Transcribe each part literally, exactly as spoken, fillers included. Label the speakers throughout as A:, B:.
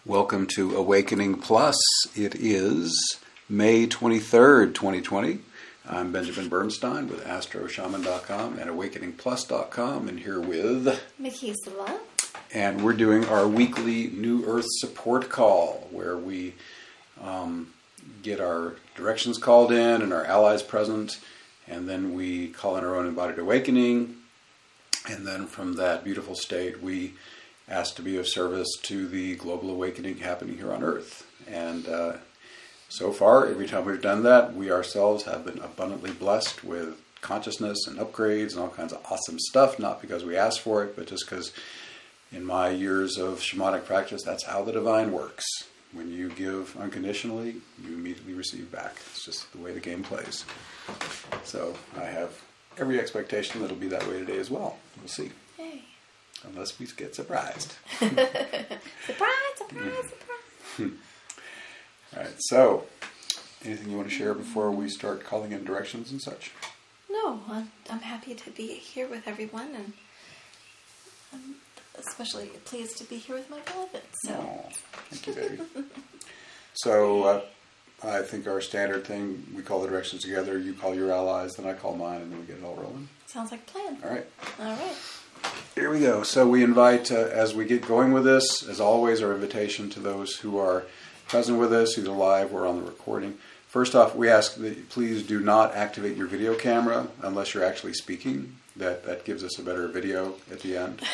A: Welcome to Awakening Plus. It is May twenty-third, twenty twenty. I'm Benjamin Bernstein with Astro Shaman dot com and Awakening Plus dot com, and here with
B: Mickey Zilla.
A: And we're doing our weekly New Earth support call, where we um, get our directions called in and our allies present, and then we call in our own embodied awakening, and then from that beautiful state we ask to be of service to the global awakening happening here on Earth. And uh, so far, every time we've done that, we ourselves have been abundantly blessed with consciousness and upgrades and all kinds of awesome stuff, not because we asked for it, but just because in my years of shamanic practice, that's how the divine works. When you give unconditionally, you immediately receive back. It's just the way the game plays. So I have every expectation that it'll be that way today as well. We'll see.
B: Yay.
A: Unless we get surprised.
B: Surprise, surprise, surprise.
A: All right, so anything you want to share before we start calling in directions and such?
B: No, I'm, I'm happy to be here with everyone, and I'm especially pleased to be here with my beloved. So,
A: oh, thank you, baby. So uh, I think our standard thing, we call the directions together. You call your allies, then I call mine, and then we get it all rolling.
B: Sounds like a plan.
A: All right.
B: All right.
A: Here we go. So we invite, uh, as we get going with this, as always, our invitation to those who are present with us, either live or on the recording. First off, we ask that you please do not activate your video camera unless you're actually speaking. That that gives us a better video at the end.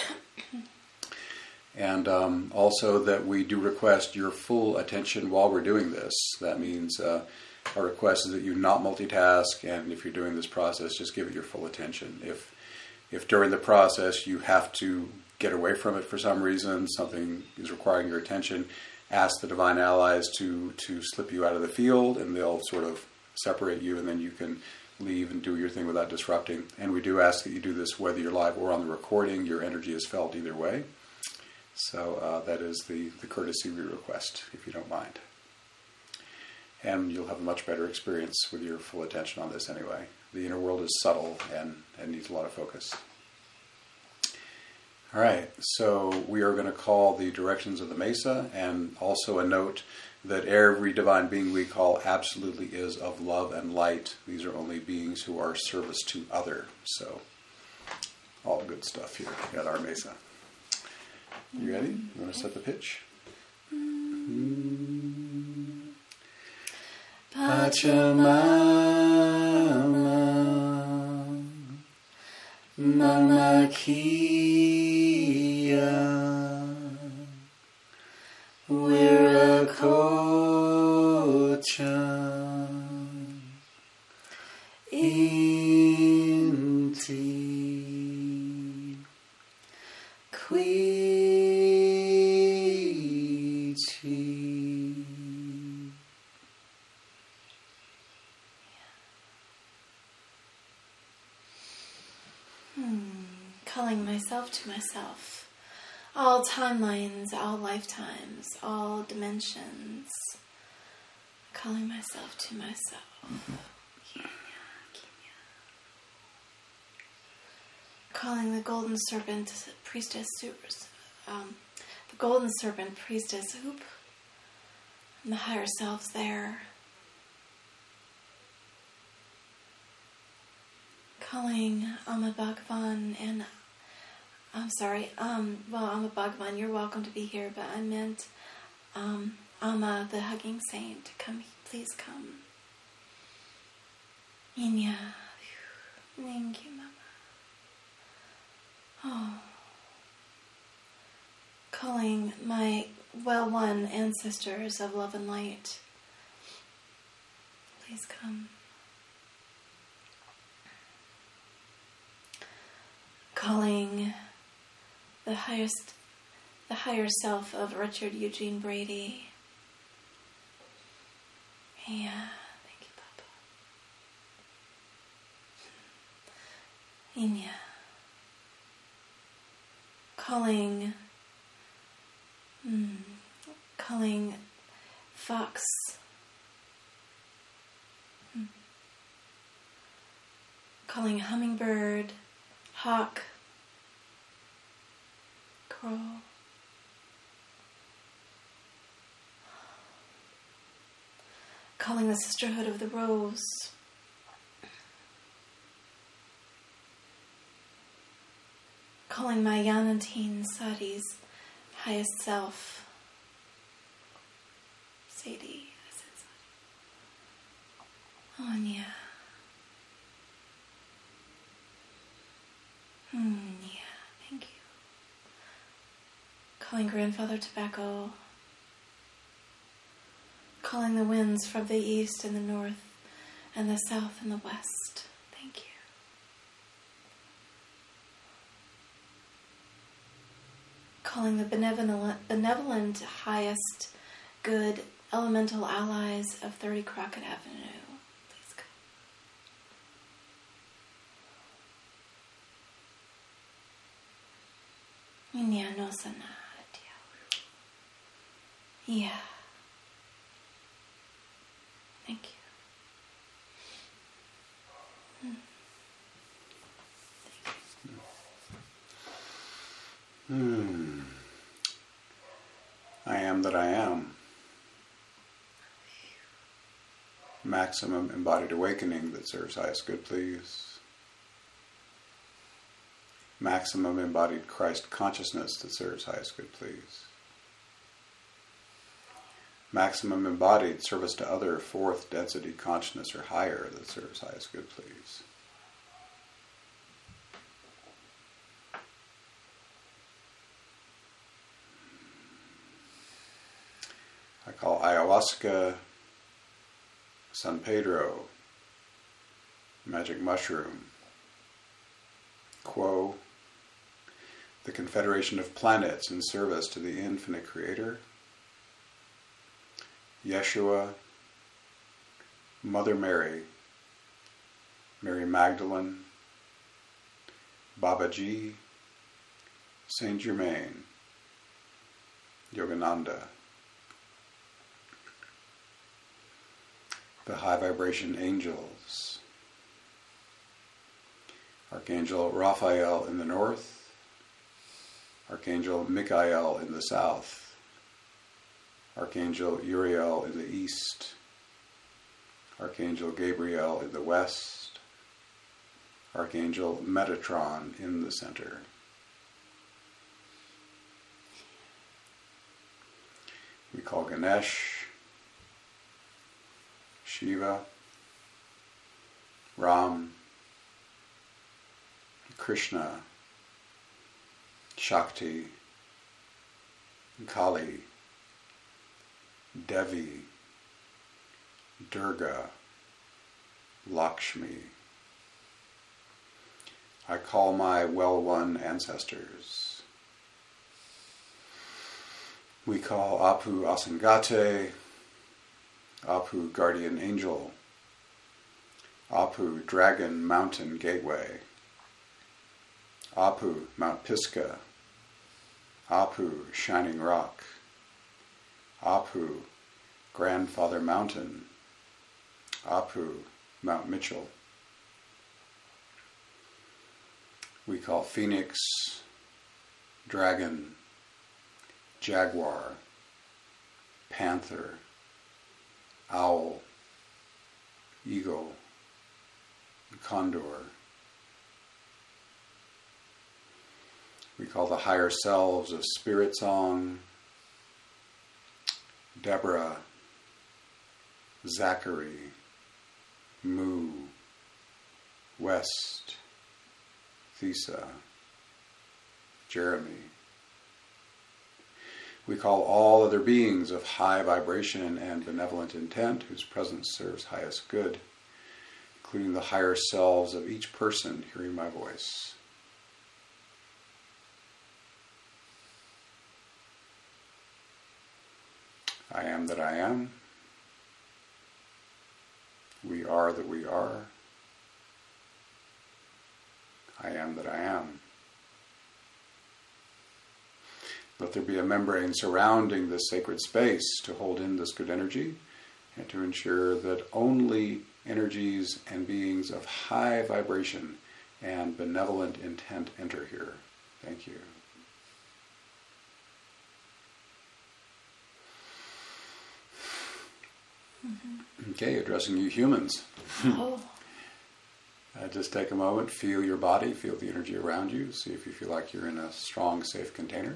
A: And um, also that we do request your full attention while we're doing this. That means uh, our request is that you not multitask, and if you're doing this process, just give it your full attention. If If during the process you have to get away from it for some reason, something is requiring your attention, ask the divine allies to, to slip you out of the field, and they'll sort of separate you, and then you can leave and do your thing without disrupting. And we do ask that you do this whether you're live or on the recording. Your energy is felt either way. So uh, that is the, the courtesy we request, if you don't mind. And you'll have a much better experience with your full attention on this anyway. The inner world is subtle and, and needs a lot of focus. All right, so we are going to call the directions of the Mesa, and also a note that every divine being we call absolutely is of love and light. These are only beings who are service to other. So all good stuff here at our Mesa. You ready? You want to set the pitch? Mm. Pachamama, Mama Kia, Wirakocha, Inti, Quichi.
B: Calling myself to myself. All timelines, all lifetimes, all dimensions. Calling myself to myself. Calling the golden serpent priestess, um, the golden serpent priestess Hoop, and the higher selves there. Calling Amma Bhagavan and I'm sorry, um, well, Amma Bhagavan, you're welcome to be here, but I meant um, Amma, the hugging saint, to come, please come. Inya, thank you, Mama. Oh, calling my well-won ancestors of love and light, please come. Calling the highest, the higher self of Richard Eugene Brady. Yeah, thank you, Papa. Inya. Calling, hmm, calling Fox. Hmm. Calling Hummingbird, Hawk, Crow, calling the Sisterhood of the Rose, calling my Yanantine Sadi's highest self, Sadie, I said Sadi, Anya, hmm, yeah, thank you, calling Grandfather Tobacco, calling the winds from the east and the north and the south and the west. Thank you. Calling the benevolent, benevolent highest good elemental allies of thirty Crockett Avenue. Please come. Inya no sana. Yeah. Thank you.
A: Hmm. I am that I am. Maximum embodied awakening that serves highest good, please. Maximum embodied Christ consciousness that serves highest good, please. Maximum embodied service to other fourth density consciousness or higher that serves highest good, please. I call ayahuasca, San Pedro, magic mushroom, Quo, the confederation of planets in service to the infinite creator, Yeshua, Mother Mary, Mary Magdalene, Babaji, Saint Germain, Yogananda, the high vibration angels, Archangel Raphael in the north, Archangel Michael in the south, Archangel Uriel in the east, Archangel Gabriel in the west, Archangel Metatron in the center. We call Ganesh, Shiva, Ram, Krishna, Shakti, Kali, Devi, Durga, Lakshmi. I call my well-won ancestors. We call Apu Asangate, Apu Guardian Angel, Apu Dragon Mountain Gateway, Apu Mount Pisgah, Apu Shining Rock, Apu Grandfather Mountain, Apu Mount Mitchell. We call Phoenix, Dragon, Jaguar, Panther, Owl, Eagle, Condor. We call the higher selves of Spirit Song, Deborah, Zachary, Mu, West, Thesa, Jeremy. We call all other beings of high vibration and benevolent intent whose presence serves highest good, including the higher selves of each person hearing my voice. I am that I am. We are that we are. I am that I am. Let there be a membrane surrounding this sacred space to hold in this good energy and to ensure that only energies and beings of high vibration and benevolent intent enter here. Thank you.
B: Mm-hmm.
A: Okay, addressing you humans.
B: Oh.
A: Uh, just take a moment, feel your body, feel the energy around you, see if you feel like you're in a strong, safe container.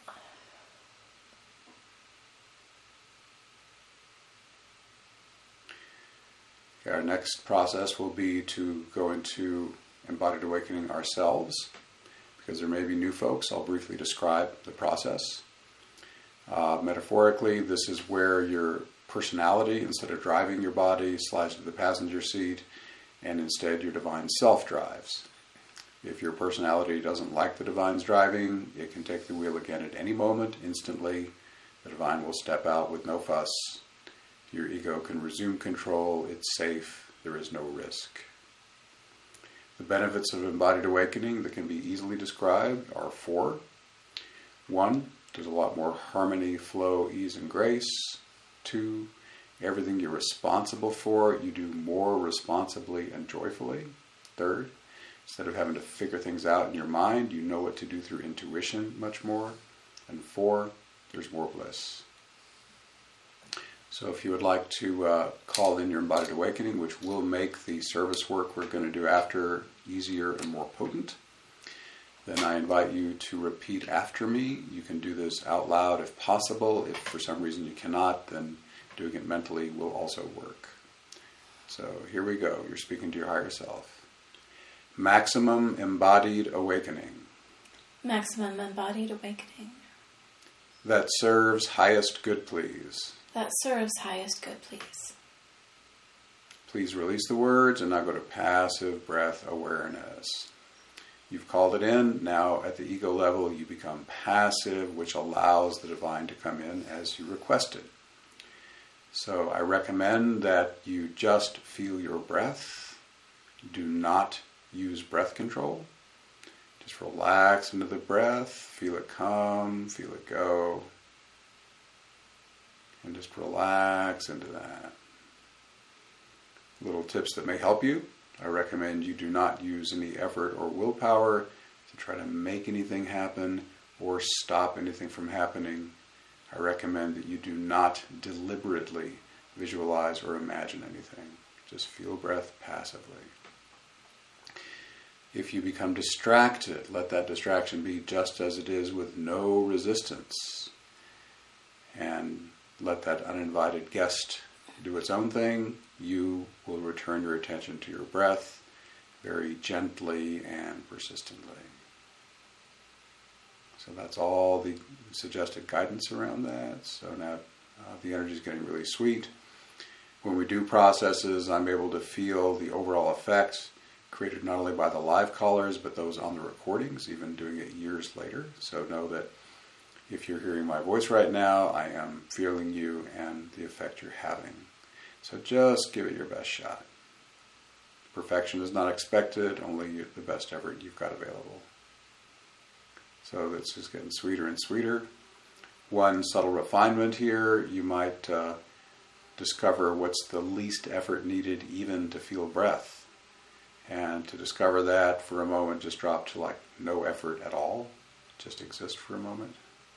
A: Okay, our next process will be to go into embodied awakening ourselves. Because there may be new folks, I'll briefly describe the process. Uh, metaphorically, this is where your personality, instead of driving your body, slides to the passenger seat, and instead your divine self drives. If your personality doesn't like the divine's driving, it can take the wheel again at any moment, instantly. The divine will step out with no fuss. Your ego can resume control, it's safe, there is no risk. The benefits of embodied awakening that can be easily described are four. One, there's a lot more harmony, flow, ease, and grace. Two, everything you're responsible for, you do more responsibly and joyfully. Third, instead of having to figure things out in your mind, you know what to do through intuition much more. And four, there's more bliss. So if you would like to uh, call in your embodied awakening, which will make the service work we're going to do after easier and more potent, then I invite you to repeat after me. You can do this out loud if possible. If for some reason you cannot, then doing it mentally will also work. So here we go. You're speaking to your higher self. Maximum embodied awakening.
B: Maximum embodied awakening.
A: That serves highest good, please.
B: That serves highest good, please.
A: Please release the words and now go to passive breath awareness. You've called it in. Now at the ego level you become passive, which allows the divine to come in as you requested. So I recommend that you just feel your breath. Do not use breath control. Just relax into the breath. Feel it come, feel it go. And just relax into that. Little tips that may help you. I recommend you do not use any effort or willpower to try to make anything happen or stop anything from happening. I recommend that you do not deliberately visualize or imagine anything. Just feel breath passively. If you become distracted, let that distraction be just as it is with no resistance. And let that uninvited guest do its own thing. You will return your attention to your breath very gently and persistently. So that's all the suggested guidance around that. So now uh, the energy is getting really sweet. When we do processes, I'm able to feel the overall effects created not only by the live callers, but those on the recordings, even doing it years later. So know that if you're hearing my voice right now, I am feeling you and the effect you're having. So just give it your best shot. Perfection is not expected, only the best effort you've got available. So it's just getting sweeter and sweeter. One subtle refinement here, you might uh, discover what's the least effort needed even to feel breath. And to discover that, for a moment, just drop to like no effort at all. Just exist for a moment.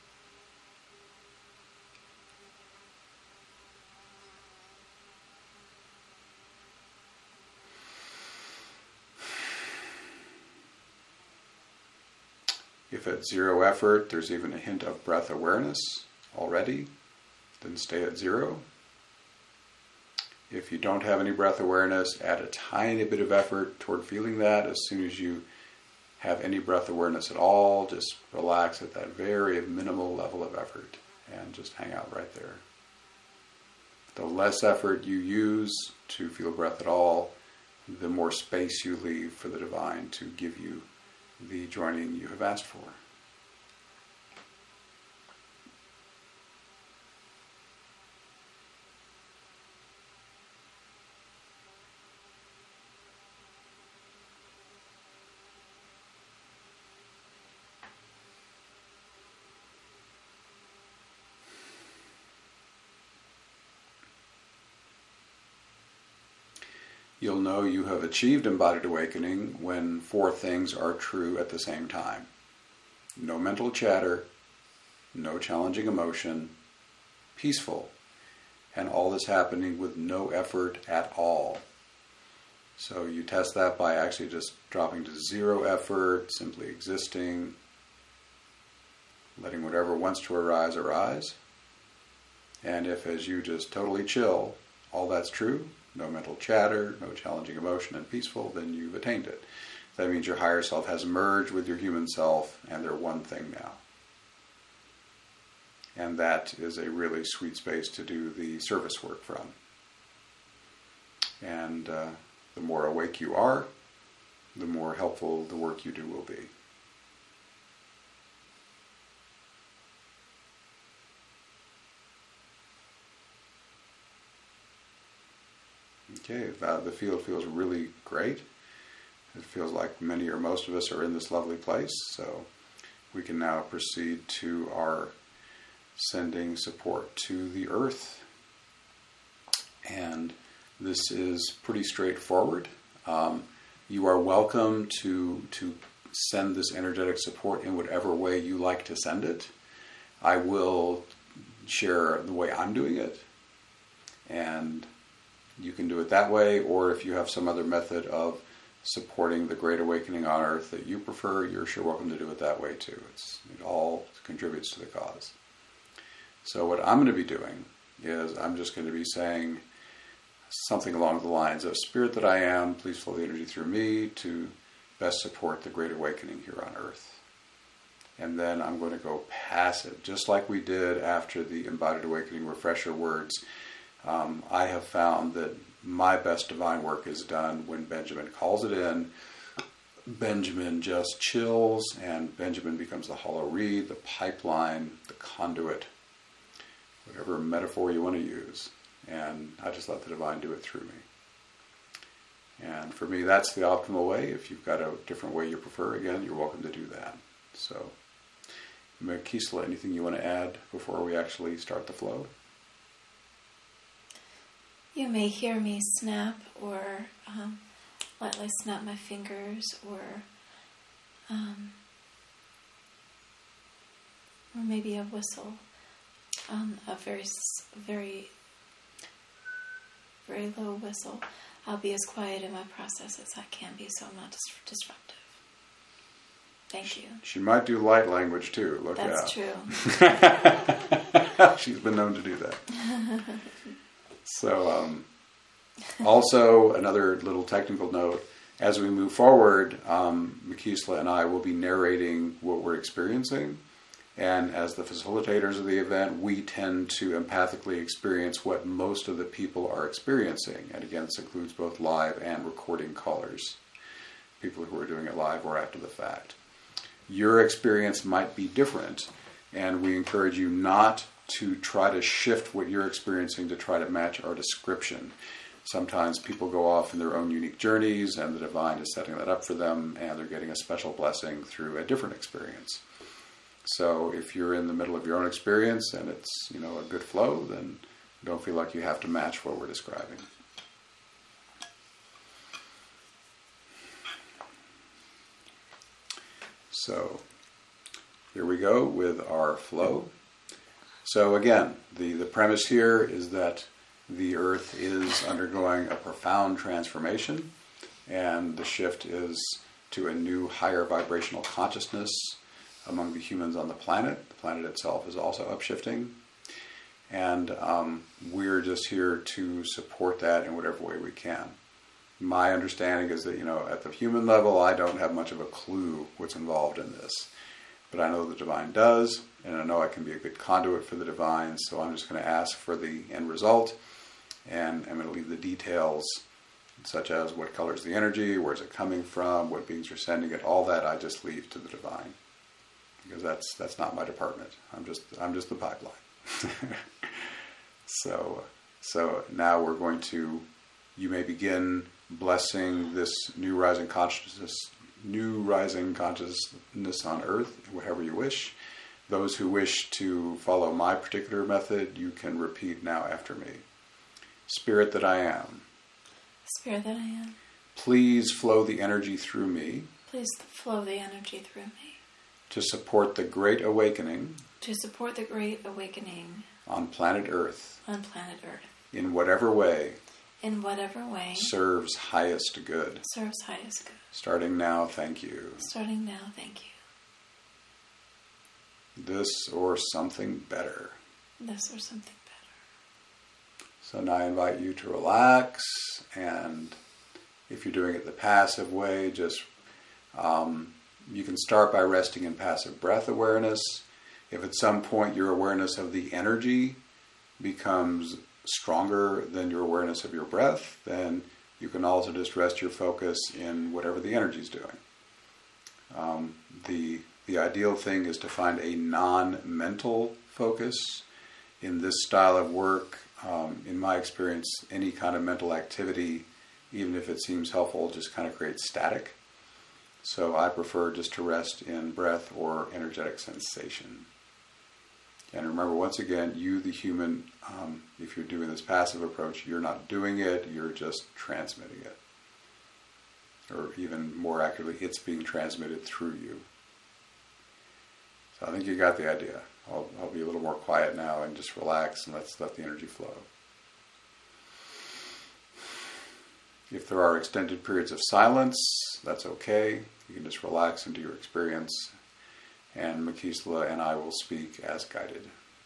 A: If at zero effort, there's even a hint of breath awareness already, then stay at zero. If you don't have any breath awareness, add a tiny bit of effort toward feeling that. As soon as you have any breath awareness at all, just relax at that very minimal level of effort and just hang out right there. The less effort you use to feel breath at all, the more space you leave for the divine to give you the joining you have asked for. You'll know you have achieved embodied awakening when four things are true at the same time. No mental chatter, no challenging emotion, peaceful, and all this happening with no effort at all. So you test that by actually just dropping to zero effort, simply existing, letting whatever wants to arise, arise. And if, as you just totally chill, all that's true, no mental chatter, no challenging emotion, and peaceful, then you've attained it. That means your higher self has merged with your human self, and they're one thing now. And that is a really sweet space to do the service work from. And uh, the more awake you are, the more helpful the work you do will be. Okay, that, the field feels really great. It feels like many or most of us are in this lovely place, so we can now proceed to our sending support to the earth. And this is pretty straightforward. Um, you are welcome to, to send this energetic support in whatever way you like to send it. I will share the way I'm doing it, and you can do it that way, or if you have some other method of supporting the Great Awakening on Earth that you prefer, you're sure welcome to do it that way too. It's, it all contributes to the cause. So what I'm going to be doing is I'm just going to be saying something along the lines of, Spirit that I am, please flow the energy through me to best support the Great Awakening here on Earth. And then I'm going to go passive, just like we did after the Embodied Awakening refresher words. Um, I have found that my best divine work is done when Benjamin calls it in. Benjamin just chills, and Benjamin becomes the hollow reed, the pipeline, the conduit, whatever metaphor you want to use. And I just let the divine do it through me. And for me, that's the optimal way. If you've got a different way you prefer, again, you're welcome to do that. So, Makisla, anything you want to add before we actually start the flow?
B: You may hear me snap or um, lightly snap my fingers, or um, or maybe a whistle, um, a very, very, very low whistle. I'll be as quiet in my process as I can be, so I'm not dis- disruptive. Thank you.
A: She might do light language too. Look out.
B: That's true.
A: She's been known to do that. So, um, also another little technical note, as we move forward, um, Makisla and I will be narrating what we're experiencing, and as the facilitators of the event, we tend to empathically experience what most of the people are experiencing, and again, this includes both live and recording callers, people who are doing it live or after the fact. Your experience might be different, and we encourage you not to try to shift what you're experiencing to try to match our description. Sometimes people go off in their own unique journeys, and the divine is setting that up for them, and they're getting a special blessing through a different experience. So if you're in the middle of your own experience and it's, you know, a good flow, then don't feel like you have to match what we're describing. So here we go with our flow. So again, the, the premise here is that the earth is undergoing a profound transformation, and the shift is to a new higher vibrational consciousness among the humans on the planet. The planet itself is also upshifting, and um, we're just here to support that in whatever way we can. My understanding is that, you know, at the human level, I don't have much of a clue what's involved in this. But I know the divine does, and I know I can be a good conduit for the divine, so I'm just going to ask for the end result, and I'm going to leave the details, such as what color is the energy, where's it coming from, what beings are sending it, all that I just leave to the divine, because that's that's not my department. I'm just I'm just the pipeline. so so now we're going to, you may begin blessing this new rising consciousness. New rising consciousness on earth, whatever you wish. Those who wish to follow my particular method, you can repeat now after me. Spirit that I am.
B: Spirit that I am.
A: Please flow the energy through me.
B: Please flow the energy through me.
A: To support the Great Awakening.
B: to support the Great Awakening
A: on planet Earth
B: on planet Earth
A: in whatever way
B: in whatever way
A: serves highest good.
B: serves highest good.
A: Starting now, thank you.
B: Starting now, thank you.
A: This or something better.
B: This or something better.
A: So now I invite you to relax, and if you're doing it the passive way, just um, you can start by resting in passive breath awareness. If at some point your awareness of the energy becomes stronger than your awareness of your breath, then you can also just rest your focus in whatever the energy is doing. Um, the the ideal thing is to find a non-mental focus. In this style of work, um, in my experience, any kind of mental activity, even if it seems helpful, just kind of creates static. So I prefer just to rest in breath or energetic sensation. And remember, once again, you, the human, um, if you're doing this passive approach, you're not doing it, you're just transmitting it. Or even more accurately, it's being transmitted through you. So I think you got the idea. I'll, I'll be a little more quiet now and just relax and let's let the energy flow. If there are extended periods of silence, that's okay. You can just relax into your experience, and Makisla and I will speak as guided.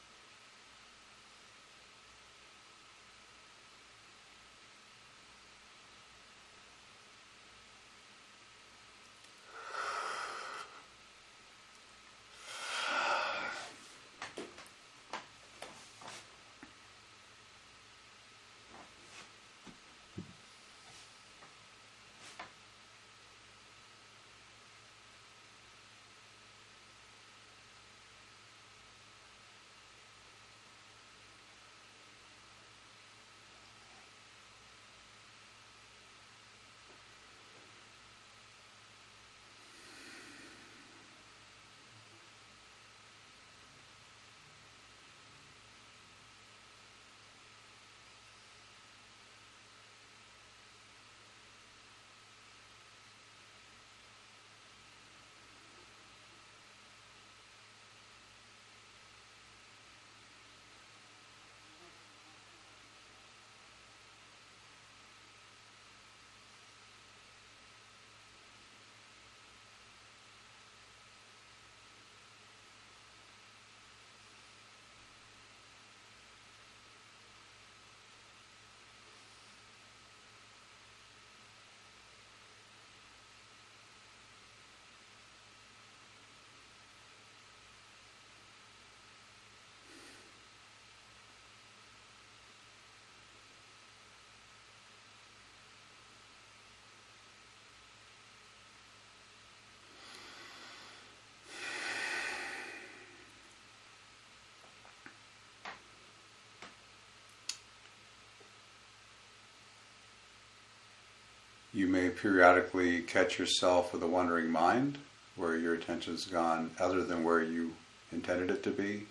A: You may periodically catch yourself with a wandering mind, where your attention's gone other than where you intended it to be.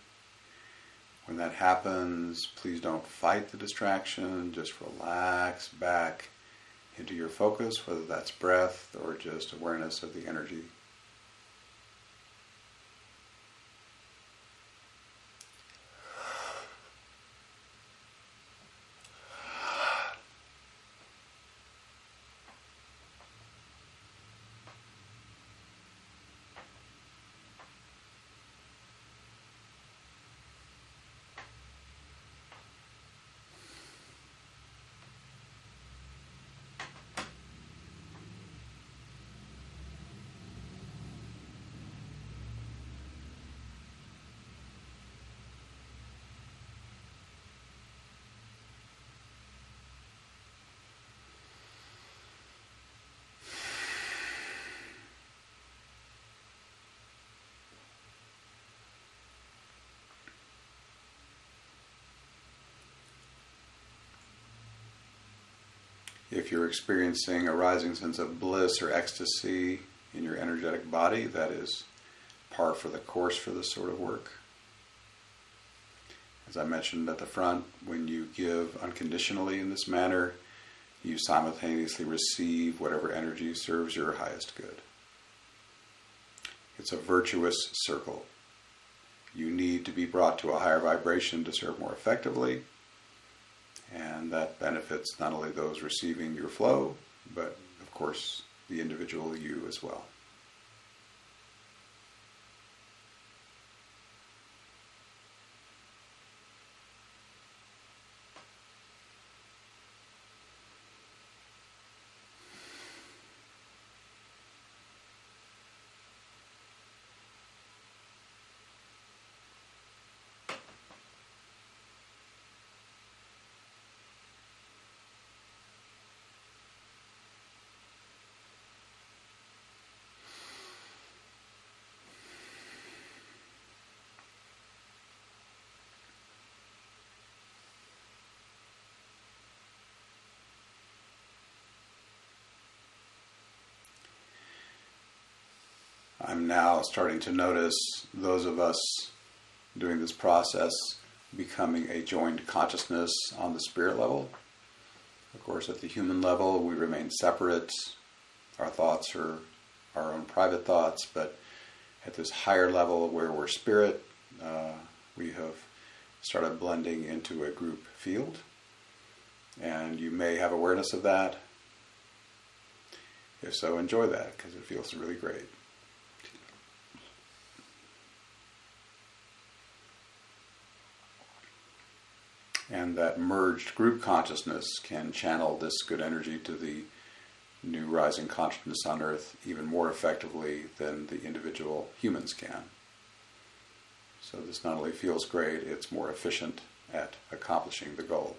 A: When that happens, please don't fight the distraction, just relax back into your focus, whether that's breath or just awareness of the energy. If you're experiencing a rising sense of bliss or ecstasy in your energetic body, that is par for the course for this sort of work. As I mentioned at the front, when you give unconditionally in this manner, you simultaneously receive whatever energy serves your highest good. It's a virtuous circle. you need to be brought to a higher vibration to serve more effectively. And that benefits not only those receiving your flow, but of course the individual you as well. I'm now starting to notice those of us doing this process becoming a joined consciousness on the spirit level. Of course, at the human level, we remain separate. Our thoughts are our own private thoughts, but at this higher level where we're spirit, uh, we have started blending into a group field. And you may have awareness of that. If so, enjoy that, because it feels really great. And that merged group consciousness can channel this good energy to the new rising consciousness on Earth even more effectively than the individual humans can. So this not only feels great, it's more efficient at accomplishing the goal.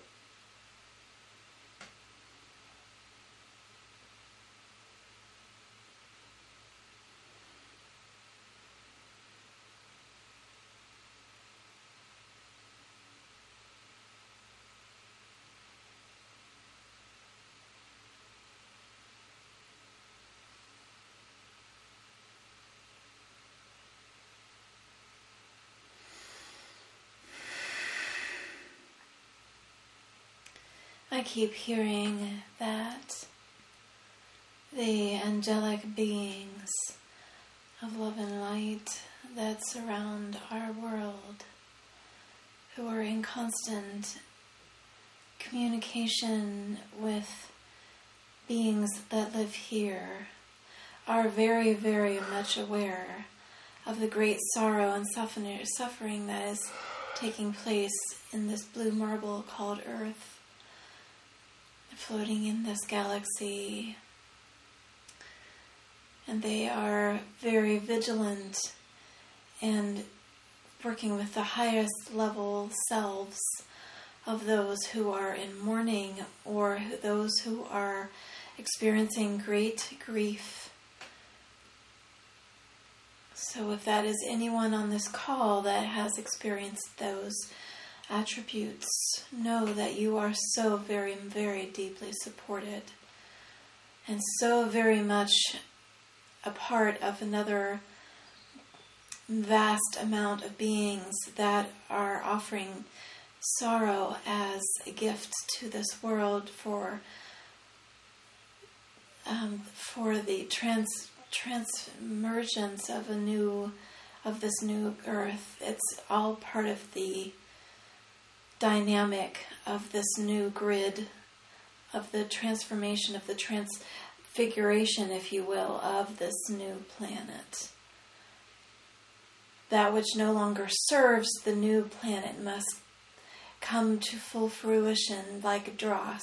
B: I keep hearing that the angelic beings of love and light that surround our world, who are in constant communication with beings that live here, are very, very much aware of the great sorrow and suffering that is taking place in this blue marble called Earth, floating in this galaxy. And they are very vigilant and working with the highest level selves of those who are in mourning or those who are experiencing great grief. So if that is anyone on this call that has experienced those attributes, know that you are so very, very deeply supported and so very much a part of another vast amount of beings that are offering sorrow as a gift to this world for um, for the trans transmergence of a new of this new earth. It's all part of the dynamic of this new grid, of the transformation, of the transfiguration, if you will, of this new planet. That which no longer serves the new planet must come to full fruition like dross.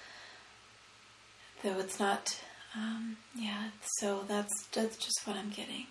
B: Though it's not, um, yeah, so that's, that's just what I'm getting.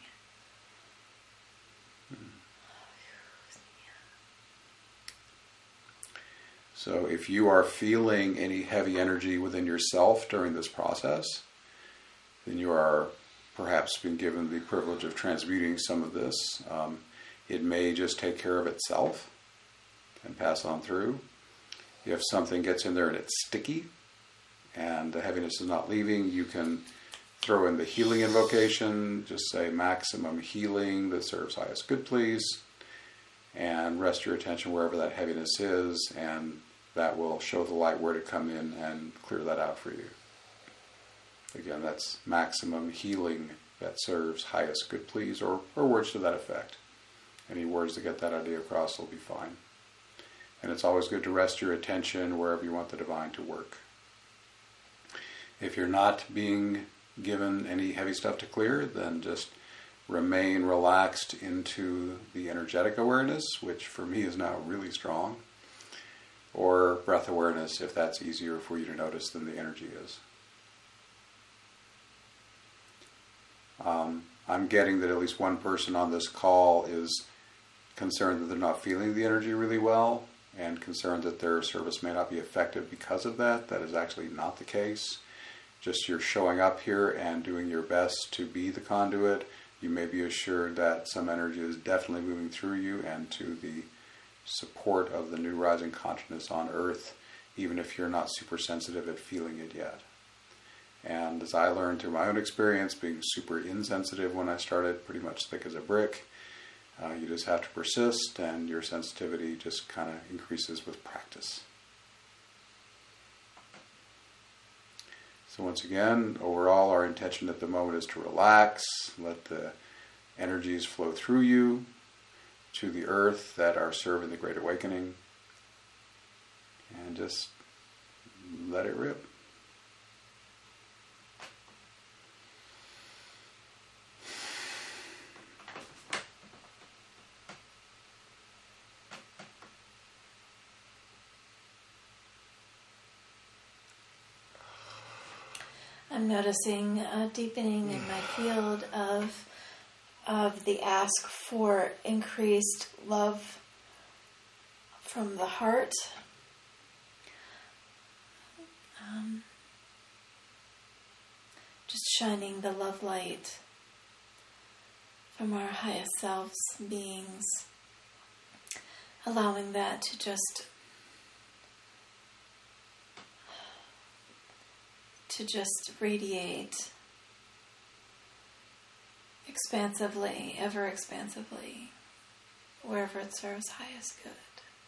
A: So if you are feeling any heavy energy within yourself during this process, then you are perhaps been given the privilege of transmuting some of this. Um, it may just take care of itself and pass on through. If something gets in there and it's sticky and the heaviness is not leaving, you can throw in the healing invocation, just say maximum healing that serves highest good please, and rest your attention wherever that heaviness is, and that will show the light where to come in and clear that out for you. Again, that's maximum healing that serves highest good please, or, or words to that effect. Any words that get that idea across will be fine. And it's always good to rest your attention wherever you want the divine to work. If you're not being given any heavy stuff to clear, then just remain relaxed into the energetic awareness, which for me is now really strong, or breath awareness if that's easier for you to notice than the energy is. Um, I'm getting that at least one person on this call is concerned that they're not feeling the energy really well and concerned that their service may not be effective because of that. That is actually not the case. Just you're showing up here and doing your best to be the conduit. You may be assured that some energy is definitely moving through you and to the support of the new rising consciousness on earth, even if you're not super sensitive at feeling it yet. And as I learned through my own experience, being super insensitive when I started, pretty much thick as a brick, uh, you just have to persist, and your sensitivity just kind of increases with practice. So once again, overall, our intention at the moment is to relax, let the energies flow through you to the earth that are serving the Great Awakening, and just let it rip.
B: I'm noticing a deepening in my field of of the ask for increased love from the heart. Um, just shining the love light from our highest selves, beings, allowing that to just to just radiate expansively, ever expansively, wherever it serves highest good.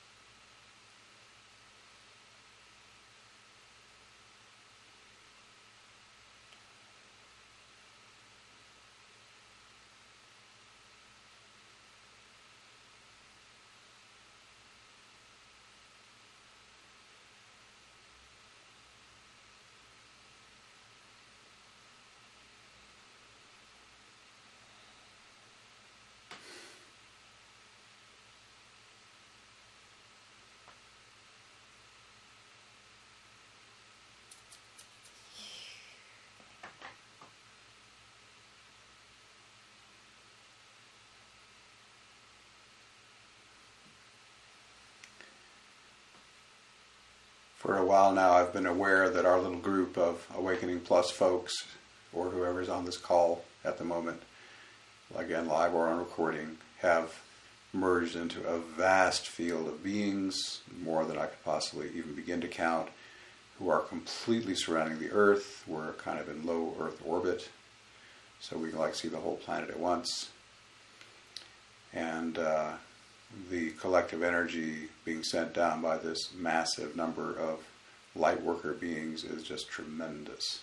A: For a while now, I've been aware that our little group of Awakening Plus folks, or whoever's on this call at the moment, again, live or on recording, have merged into a vast field of beings, more than I could possibly even begin to count, who are completely surrounding the Earth. We're kind of in low Earth orbit, so we can like see the whole planet at once. And uh, the collective energy being sent down by this massive number of light worker beings is just tremendous.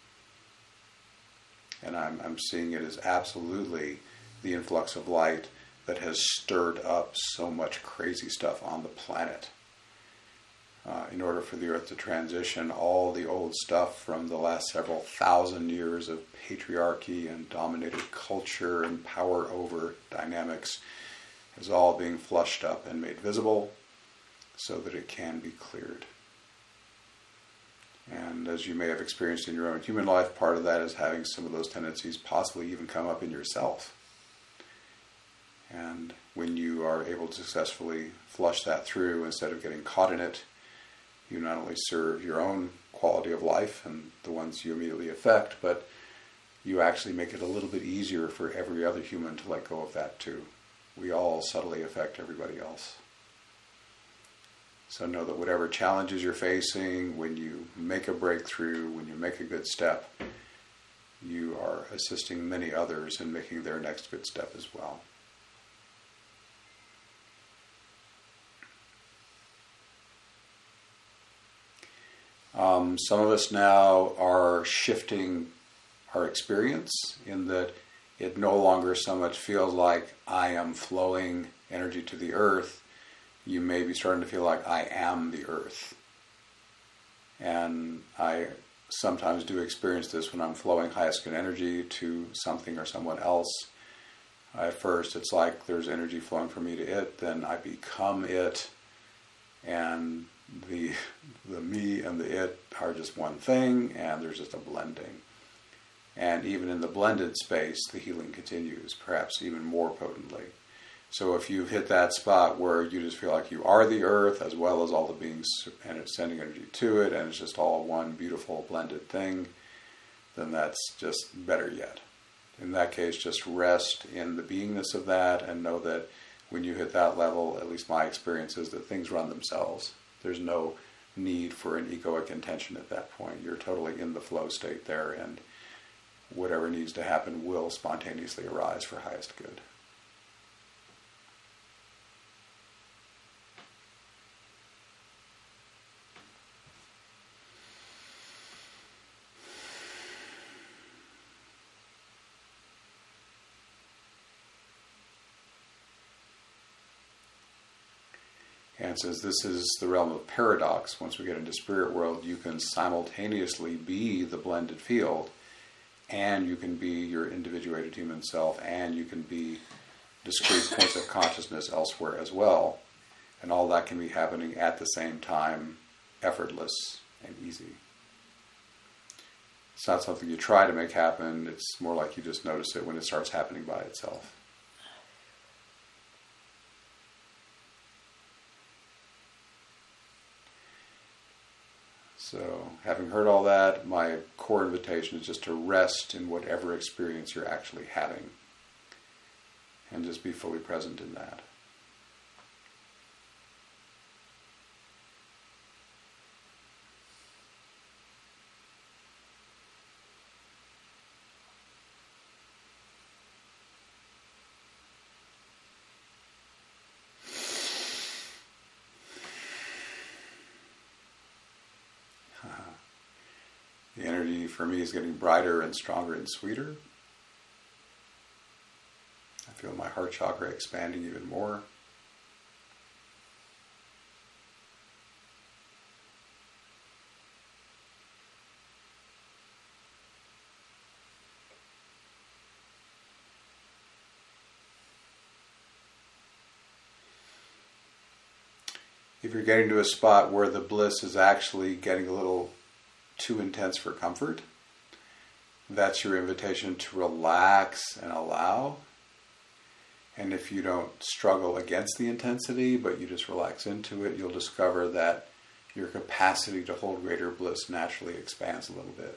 A: And I'm, I'm seeing it as absolutely the influx of light that has stirred up so much crazy stuff on the planet. Uh, in order for the Earth to transition, all the old stuff from the last several thousand years of patriarchy and dominated culture and power over dynamics is all being flushed up and made visible so that it can be cleared. And as you may have experienced in your own human life, part of that is having some of those tendencies possibly even come up in yourself. And when you are able to successfully flush that through instead of getting caught in it, you not only serve your own quality of life and the ones you immediately affect, but you actually make it a little bit easier for every other human to let go of that too. We all subtly affect everybody else. So know that whatever challenges you're facing, when you make a breakthrough, when you make a good step, you are assisting many others in making their next good step as well. Um, some of us now are shifting our experience in that it no longer so much feels like I am flowing energy to the earth, you may be starting to feel like I am the earth. And I sometimes do experience this when I'm flowing highest good energy to something or someone else. At first it's like there's energy flowing from me to it, then I become it, and the the me and the it are just one thing, and there's just a blending. And even in the blended space, the healing continues, perhaps even more potently. So if you've hit that spot where you just feel like you are the earth as well as all the beings and it's sending energy to it, and it's just all one beautiful blended thing, then that's just better yet. In that case, just rest in the beingness of that and know that when you hit that level, at least my experience is that things run themselves. There's no need for an egoic intention at that point. You're totally in the flow state there, and whatever needs to happen will spontaneously arise for highest good. And says this is the realm of paradox. Once we get into spirit world, you can simultaneously be the blended field, and you can be your individuated human self, and you can be discrete points of consciousness elsewhere as well. And all that can be happening at the same time, effortless and easy. It's not something you try to make happen. It's more like you just notice it when it starts happening by itself. So, having heard all that, my core invitation is just to rest in whatever experience you're actually having, and just be fully present in that. The energy for me is getting brighter and stronger and sweeter. I feel my heart chakra expanding even more. If you're getting to a spot where the bliss is actually getting a little too intense for comfort, that's your invitation to relax and allow. And if you don't struggle against the intensity, but you just relax into it, you'll discover that your capacity to hold greater bliss naturally expands a little bit.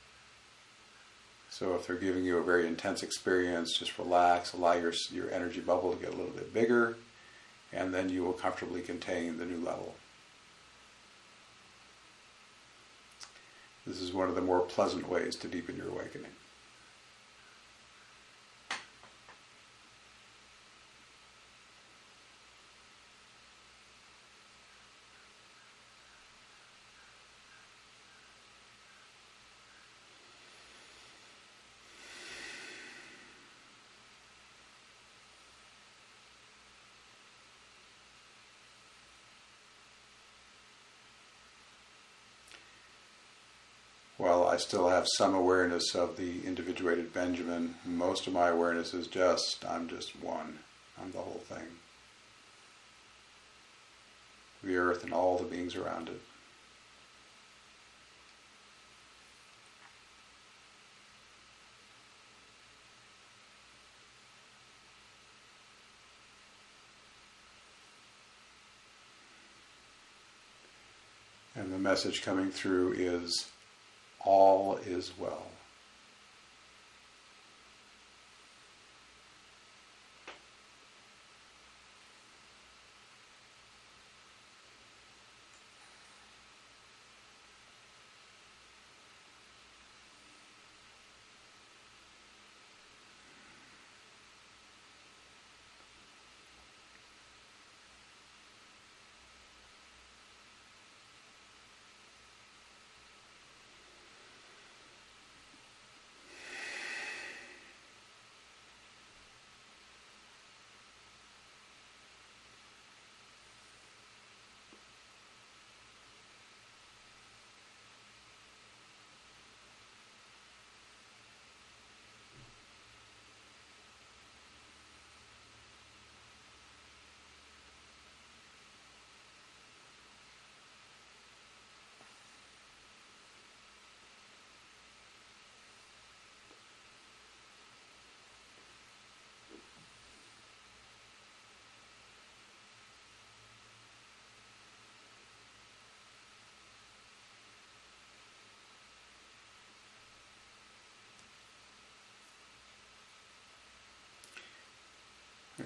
A: So if they're giving you a very intense experience, just relax, allow your, your energy bubble to get a little bit bigger, and then you will comfortably contain the new level. This is one of the more pleasant ways to deepen your awakening. While I still have some awareness of the individuated Benjamin, most of my awareness is just, I'm just one. I'm the whole thing. The earth and all the beings around it. And the message coming through is, all is well.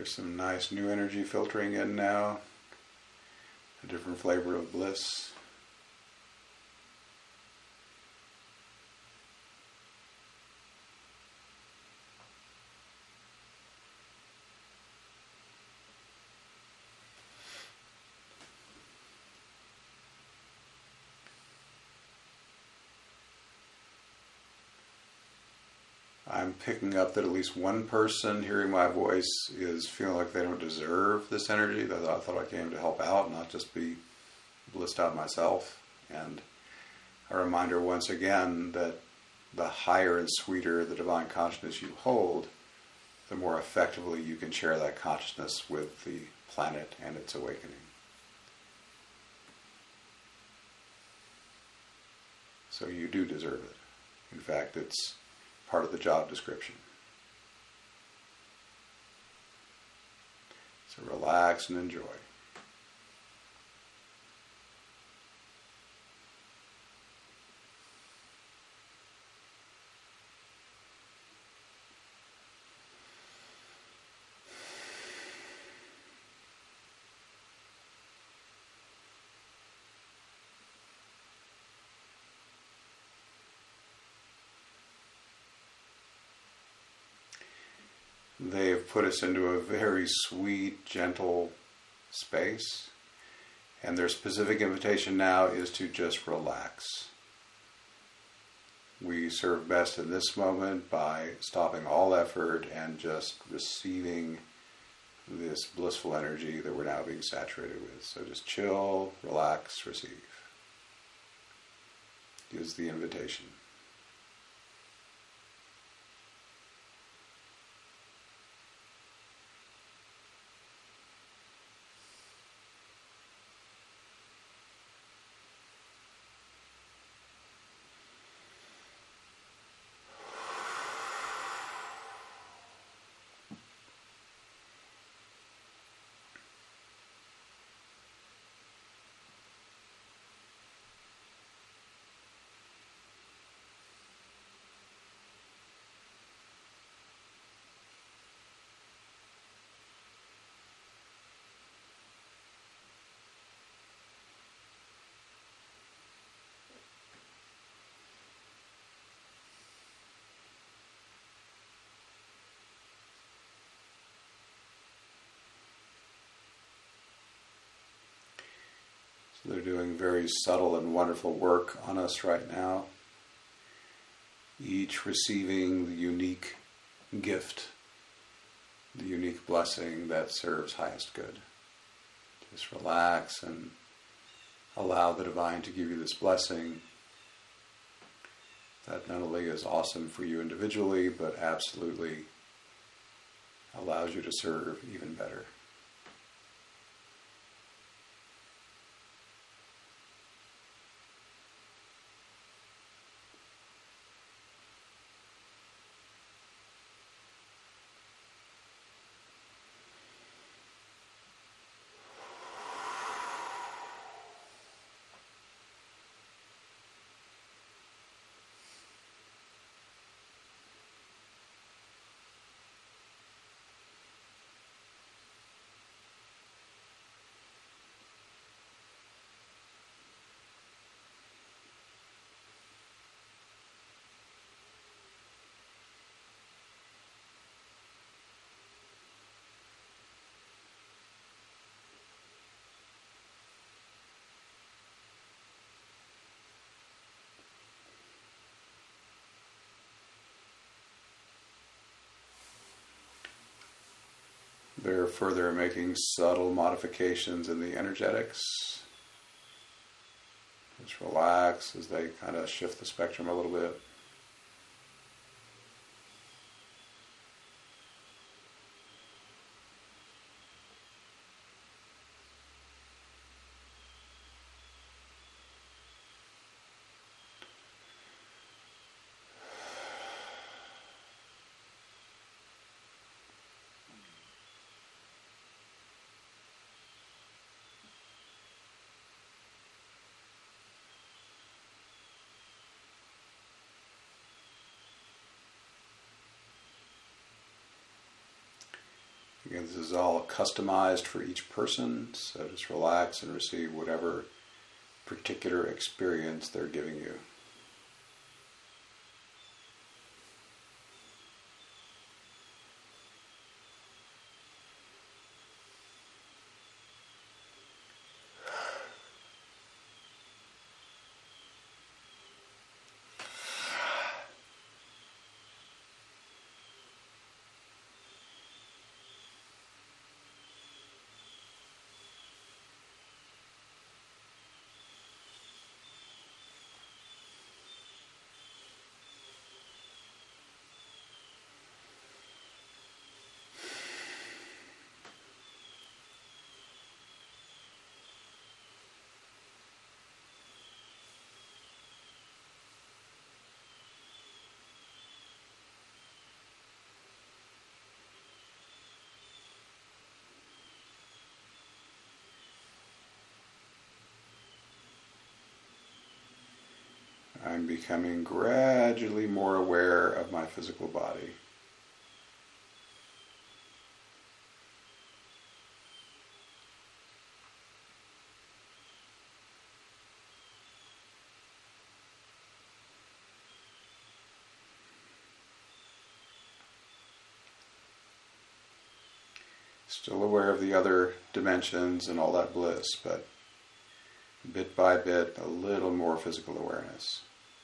A: There's some nice new energy filtering in now, a different flavor of bliss. I'm picking up that at least one person hearing my voice is feeling like they don't deserve this energy, that I thought I came to help out, not just be blissed out myself. And a reminder once again that the higher and sweeter the divine consciousness you hold, the more effectively you can share that consciousness with the planet and its awakening. So you do deserve it. In fact, it's part of the job description. So relax and enjoy. They have put us into a very sweet, gentle space. And their specific invitation now is to just relax. We serve best in this moment by stopping all effort and just receiving this blissful energy that we're now being saturated with. So just chill, relax, receive is the invitation. They're doing very subtle and wonderful work on us right now, each receiving the unique gift, the unique blessing that serves highest good. Just relax and allow the divine to give you this blessing that not only is awesome for you individually, but absolutely allows you to serve even better. They're further making subtle modifications in the energetics. Just relax as they kind of shift the spectrum a little bit. Again, this is all customized for each person, so just relax and receive whatever particular experience they're giving you. I'm becoming gradually more aware of my physical body. Still aware of the other dimensions and all that bliss, but bit by bit, a little more physical awareness.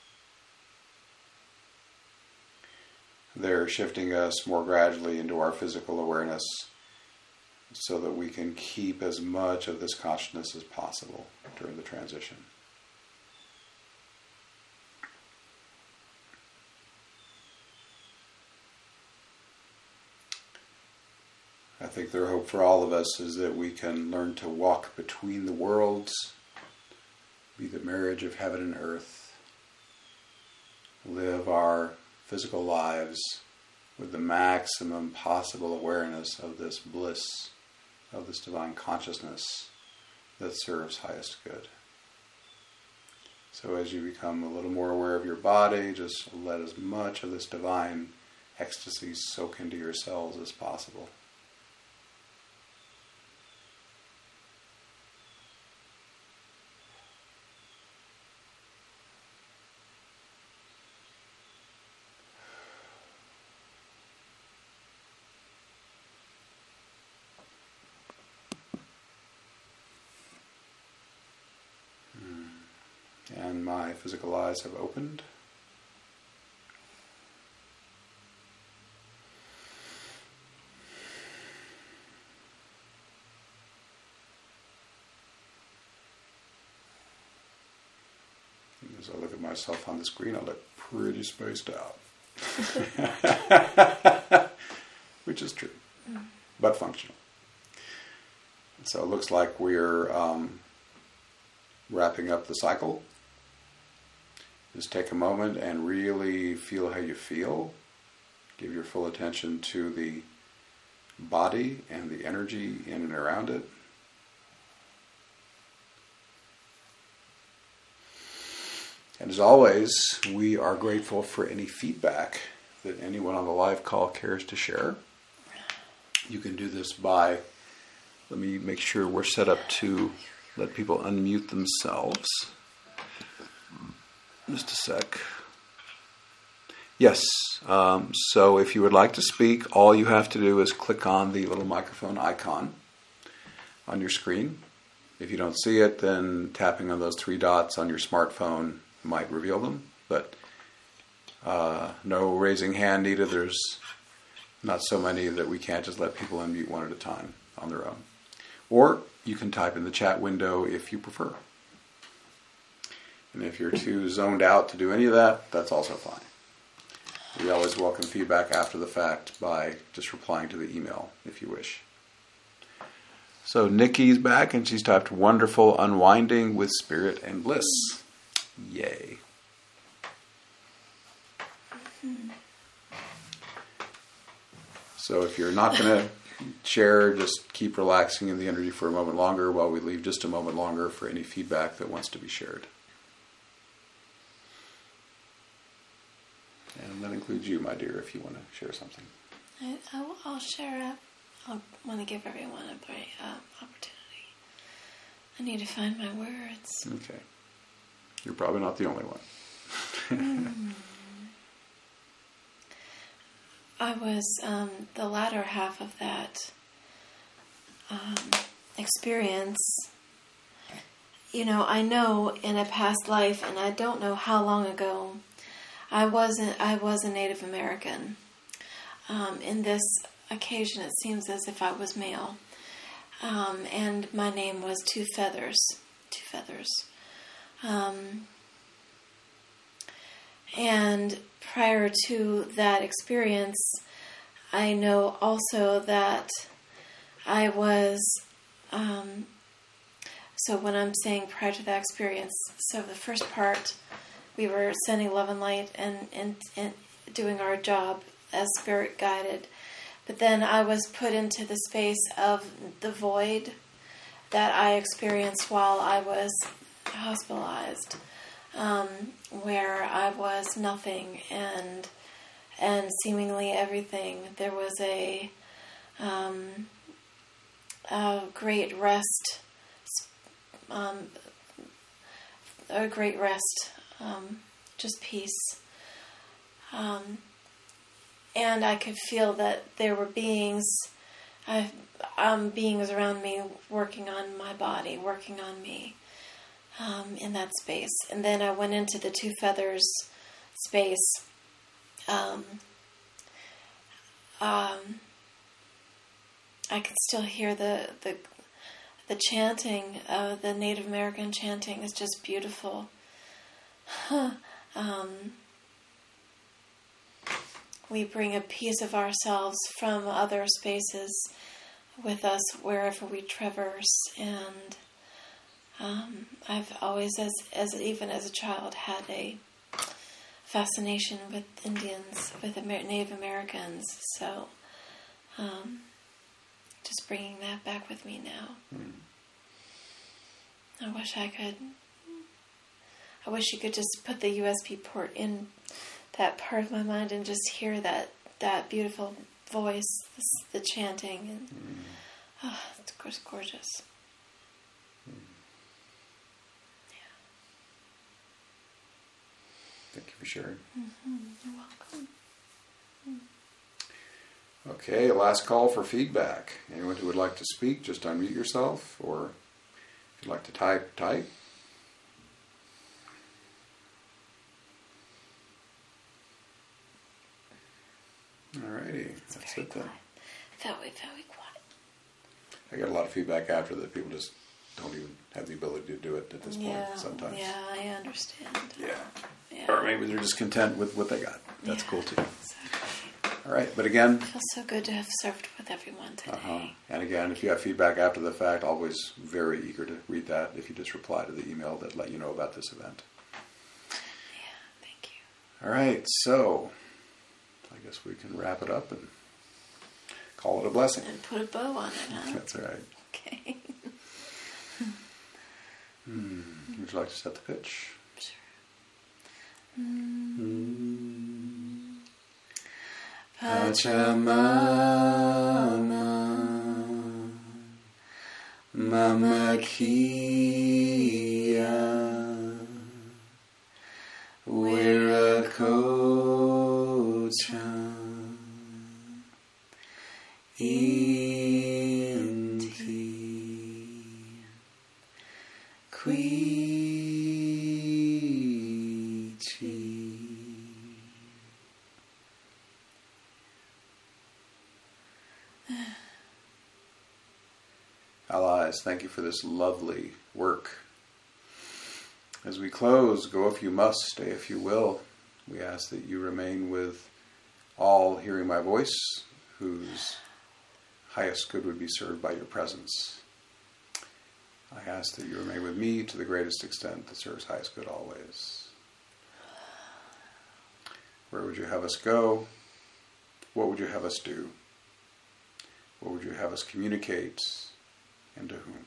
A: They're shifting us more gradually into our physical awareness so that we can keep as much of this consciousness as possible during the transition. I think their hope for all of us is that we can learn to walk between the worlds, be the marriage of heaven and earth, live our physical lives with the maximum possible awareness of this bliss, of this divine consciousness that serves highest good. So as you become a little more aware of your body, just let as much of this divine ecstasy soak into your cells as possible. And my physical eyes have opened. And as I look at myself on the screen, I look pretty spaced out. Which is true, mm. but functional. So it looks like we're um, wrapping up the cycle. Just take a moment and really feel how you feel. Give your full attention to the body and the energy in and around it. And as always, we are grateful for any feedback that anyone on the live call cares to share. You can do this by, let me make sure we're set up to let people unmute themselves. Just a sec. Yes, um, so if you would like to speak, all you have to do is click on the little microphone icon on your screen. If you don't see it, then tapping on those three dots on your smartphone might reveal them. But uh, no raising hand needed. There's not so many that we can't just let people unmute one at a time on their own. Or you can type in the chat window if you prefer. And if you're too zoned out to do any of that, that's also fine. We always welcome feedback after the fact by just replying to the email if you wish. So Nikki's back and she's typed wonderful unwinding with spirit and bliss. Yay. Mm-hmm. So if you're not going to share, just keep relaxing in the energy for a moment longer while we leave just a moment longer for any feedback that wants to be shared. And that includes you, my dear, if you want to share something.
B: I, I'll, I'll share a, I want to give everyone a bright uh, opportunity. I need to find my words.
A: Okay. You're probably not the only one.
B: mm. I was um, the latter half of that um, experience. You know, I know in a past life, and I don't know how long ago, I wasn't. I was a Native American. Um, in this occasion, it seems as if I was male, um, and my name was Two Feathers. Two Feathers. Um, and prior to that experience, I know also that I was. Um, So when I'm saying prior to that experience, so the first part, we were sending love and light and, and, and doing our job as spirit guided. But then I was put into the space of the void that I experienced while I was hospitalized, um, where I was nothing and and seemingly everything. There was a, um, a great rest. Um, a great rest, um, just peace. Um, and I could feel that there were beings, I, um, beings around me working on my body, working on me um, in that space. And then I went into the Two Feathers space. Um, um, I could still hear the the The chanting, uh, the Native American chanting is just beautiful. um, we bring a piece of ourselves from other spaces with us wherever we traverse. And um, I've always, as, as even as a child, had a fascination with Indians, with Amer- Native Americans. So... Um, Just bringing that back with me now.
A: Mm.
B: I wish I could. I wish you could just put the U S B port in that part of my mind and just hear that that beautiful voice, this, the chanting, and
A: Mm.
B: oh, it's just gorgeous.
A: Mm.
B: Yeah.
A: Thank you for sharing.
B: Mm-hmm. You're welcome. Mm.
A: Okay, last call for feedback. Anyone who would like to speak, just unmute yourself, or if you'd like to type, type. Alrighty,
B: It's
A: that's
B: very
A: it then.
B: quiet. Very, very quiet.
A: I get a lot of feedback after that. People just don't even have the ability to do it at this
B: Yeah,
A: point sometimes.
B: yeah, I understand.
A: Yeah.
B: Yeah.
A: Or maybe they're just content with what they got. That's
B: Yeah,
A: cool too.
B: Exactly.
A: All right, but again...
B: It feels so good to have served with everyone today.
A: Uh-huh. And again, if you have feedback after the fact, always very eager to read that if you just reply to the email that let you know about this event.
B: Yeah, thank you.
A: All right, so I guess we can wrap it up and call it a blessing.
B: And put a bow on it, huh?
A: That's all right.
B: Okay.
A: Hmm. Would you like to set the pitch?
B: Sure. Mm.
A: Hmm.
B: Pachamama, Mama Kia, Wirakocha, Inti, Quichi.
A: Allies, thank you for this lovely work. As we close, go if you must, stay if you will. We ask that you remain with all hearing my voice, whose highest good would be served by your presence. I ask that you remain with me to the greatest extent that serves highest good always. Where would you have us go? What would you have us do? What would you have us communicate? And to whom?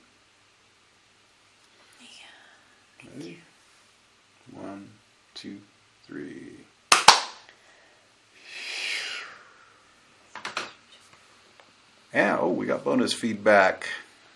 B: Yeah.
A: Ready? One, two, three. And, oh, we got bonus feedback.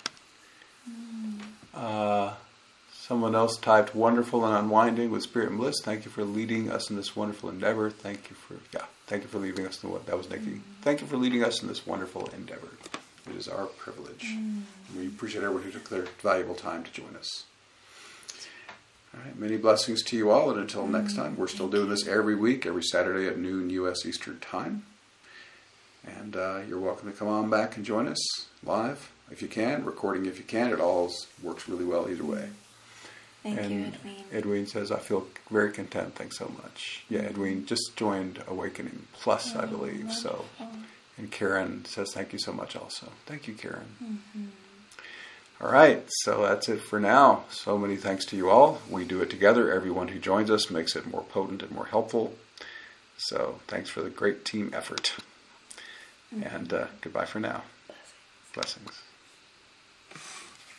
A: Uh, someone else typed, wonderful and unwinding with spirit and bliss. Thank you for leading us in this wonderful endeavor. Thank you for, yeah, thank you for leading us in what, that was Nikki. Mm. Thank you for leading us in this wonderful endeavor. It is our privilege. Mm. We appreciate everyone who took their valuable time to join us. All right, many blessings to you all, and until mm. next time, we're still doing this every week, every Saturday at noon U S Eastern Time. And uh, you're welcome to come on back and join us live if you can, recording if you can. It all works really well either way.
B: Thank
A: and
B: you, Edwin.
A: Edwin says, I feel very content. Thanks so much. Yeah, Edwin just joined Awakening Plus, oh, I believe. Wonderful. So, and Karen says, thank you so much also. Thank you, Karen. Mm-hmm. All right, so that's it for now. So many thanks to you all. We do it together. Everyone who joins us makes it more potent and more helpful. So thanks for the great team effort. Mm-hmm. And uh, goodbye for now. Blessings. Blessings.